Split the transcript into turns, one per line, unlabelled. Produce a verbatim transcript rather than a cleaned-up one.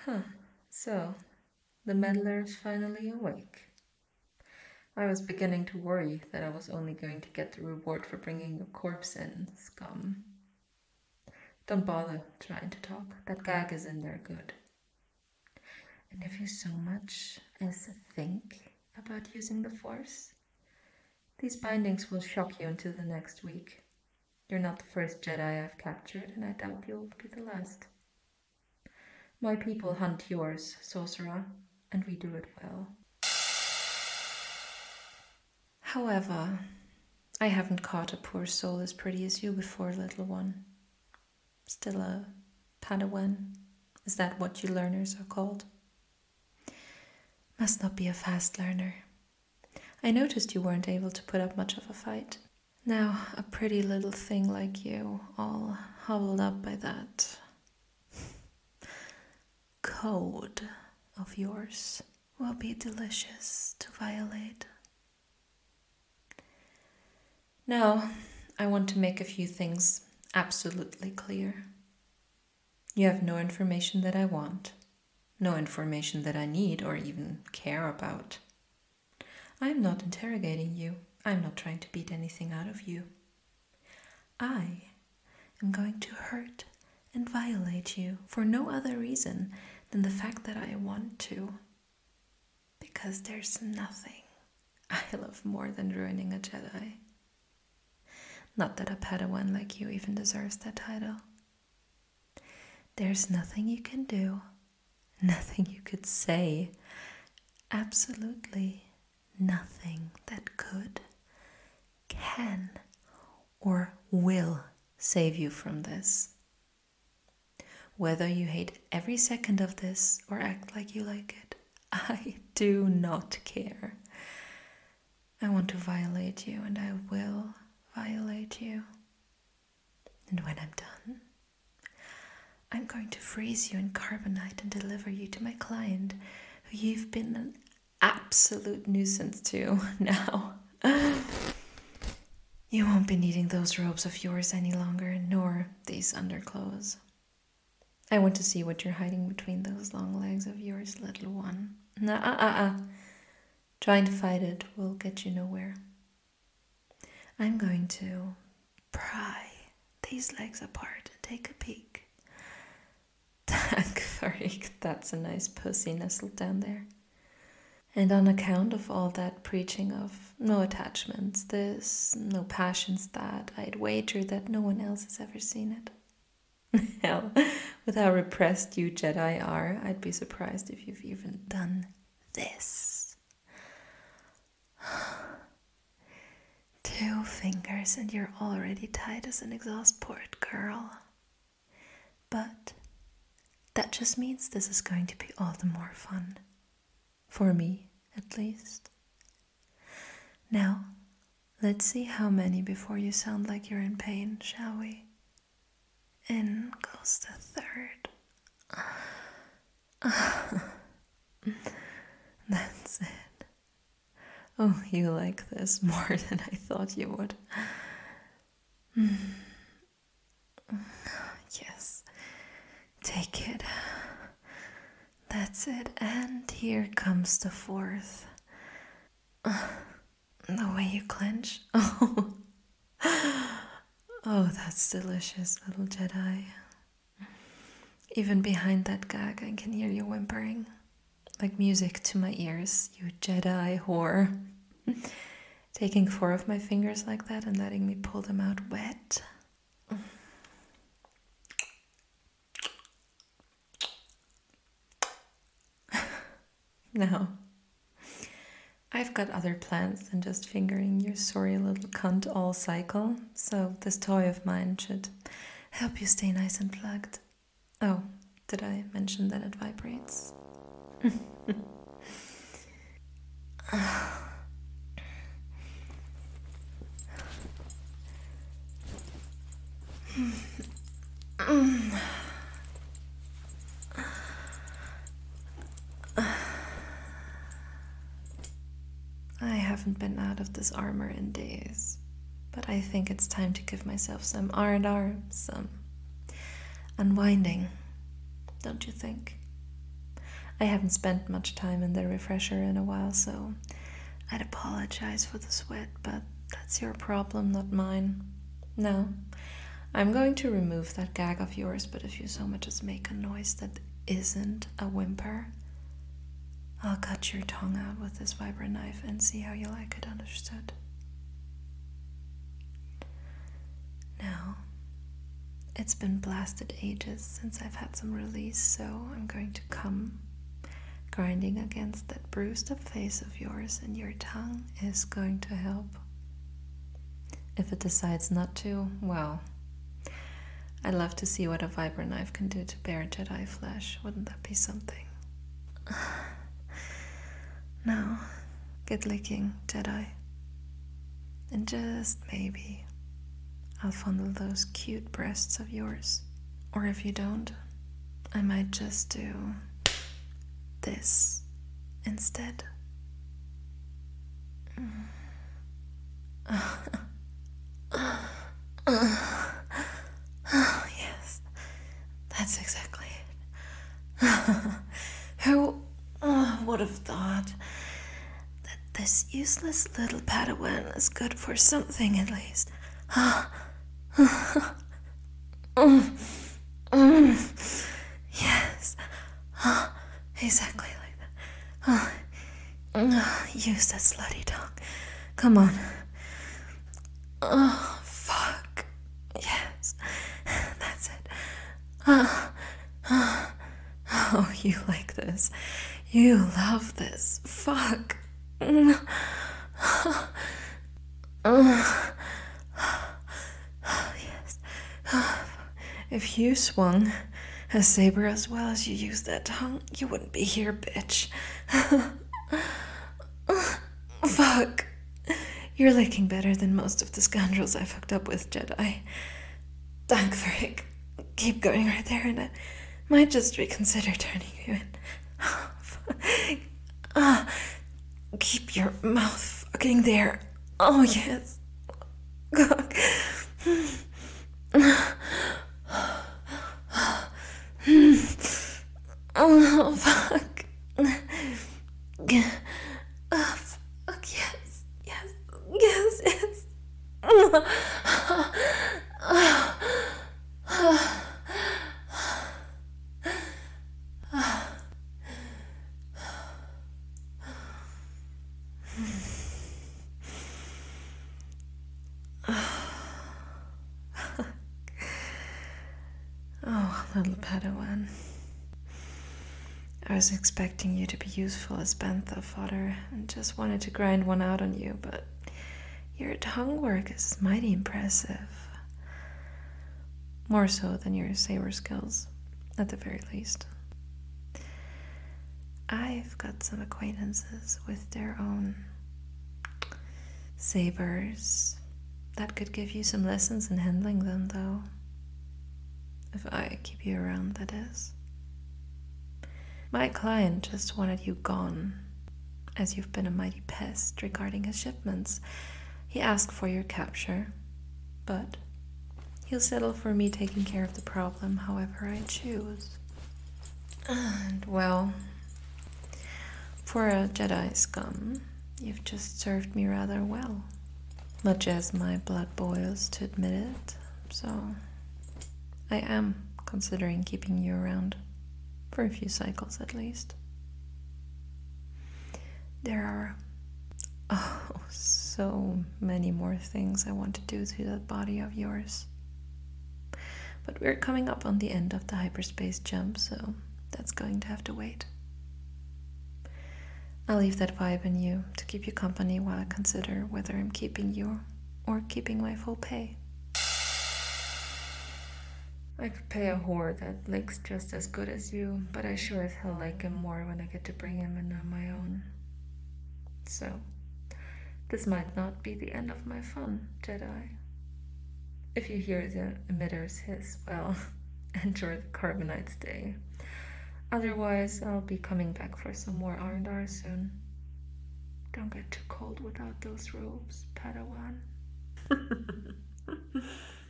Huh, so the meddler is finally awake. I was beginning to worry that I was only going to get the reward for bringing a corpse in, scum. Don't bother trying to talk. That gag is in there good. And if you so much as think about using the Force, these bindings will shock you into the next week. You're not the first Jedi I've captured, and I doubt you'll be the last. My people hunt yours, sorcerer, and we do it well. However, I haven't caught a poor soul as pretty as you before, little one. Still a Padawan. Is that what you learners are called? Must not be a fast learner. I noticed you weren't able to put up much of a fight. Now, a pretty little thing like you, all hobbled up by that code of yours, will be delicious to violate. Now, I want to make a few things absolutely clear. You have no information that I want, no information that I need or even care about. I'm not interrogating you. I'm not trying to beat anything out of you. I am going to hurt and violate you for no other reason than the fact that I want to. Because there's nothing I love more than ruining a Jedi. Not that a Padawan like you even deserves that title. There's nothing you can do, nothing you could say, absolutely nothing that could, can, or will save you from this. Whether you hate every second of this or act like you like it, I do not care. I want to violate you, and I will violate you. And when I'm done, I'm going to freeze you in carbonite and deliver you to my client, who you've been an absolute nuisance to now. You won't be needing those robes of yours any longer, nor these underclothes. I want to see what you're hiding between those long legs of yours, little one. Nah, uh, uh, uh. Trying to fight it will get you nowhere. I'm going to pry these legs apart and take a peek. Sorry, that's a nice pussy nestled down there. And on account of all that preaching of no attachments this, no passions that, I'd wager that no one else has ever seen it. Hell, with how repressed you Jedi are, I'd be surprised if you've even done this. Two fingers and you're already tight as an exhaust port, girl. But that just means this is going to be all the more fun. For me, at least. Now, let's see how many before you sound like you're in pain, shall we? In goes the third. That's it. Oh, you like this more than I thought you would. Yes, take it. That's it, and here comes the fourth. The way you clench. Oh, oh, that's delicious, little Jedi. Even behind that gag, I can hear you whimpering. Like music to my ears, you Jedi whore. Taking four of my fingers like that and letting me pull them out wet. Now, I've got other plans than just fingering your sorry little cunt all cycle, so this toy of mine should help you stay nice and plugged. Oh, did I mention that it vibrates? I haven't been out of this armor in days, but I think it's time to give myself some R and R, some unwinding, don't you think? I haven't spent much time in the refresher in a while, so I'd apologize for the sweat, but that's your problem, not mine. Now, I'm going to remove that gag of yours, but if you so much as make a noise that isn't a whimper, I'll cut your tongue out with this vibra knife and see how you like it, understood? Now, it's been blasted ages since I've had some release, so I'm going to come grinding against that bruised up face of yours, and your tongue is going to help. If it decides not to, well, I'd love to see what a vibra knife can do to bare Jedi flesh. Wouldn't that be something? Now, get licking, Jedi. And just maybe I'll fondle those cute breasts of yours. Or if you don't, I might just do this instead. Yes, that's exactly it. Who uh, would have thought that this useless little Padawan is good for something at least? Yes, exactly like that. Use that slutty tongue. Come on. Oh, fuck. Yes, that's it. Oh, you like this. You love this. Fuck. Yes. If you swung a saber as well as you used that tongue, you wouldn't be here, bitch. Fuck. You're licking better than most of the scoundrels I've hooked up with, Jedi. Dank Frick. Keep going right there, and I might just reconsider turning you in. uh, keep your mouth fucking there. Oh, yes. God. Oh, fuck. Oh, fuck, yes. Yes. Yes, yes. Oh, little Padawan. I was expecting you to be useful as bantha fodder and just wanted to grind one out on you, but your tongue work is mighty impressive. More so than your saber skills, at the very least. I've got some acquaintances with their own sabers that could give you some lessons in handling them, though. If I keep you around, that is. My client just wanted you gone, as you've been a mighty pest regarding his shipments. He asked for your capture, but he'll settle for me taking care of the problem however I choose. And, well, for a Jedi scum, you've just served me rather well. Much as my blood boils to admit it, so I am considering keeping you around. For a few cycles, at least. There are, oh, so many more things I want to do to that body of yours. But we're coming up on the end of the hyperspace jump, so that's going to have to wait. I'll leave that vibe in you to keep you company while I consider whether I'm keeping you or keeping my full pay. I could pay a whore that licks just as good as you, but I sure as hell like him more when I get to bring him in on my own. So, this might not be the end of my fun, Jedi. If you hear the emitters hiss, well, enjoy the Carbonite stay. Otherwise, I'll be coming back for some more R and R soon. Don't get too cold without those robes, Padawan.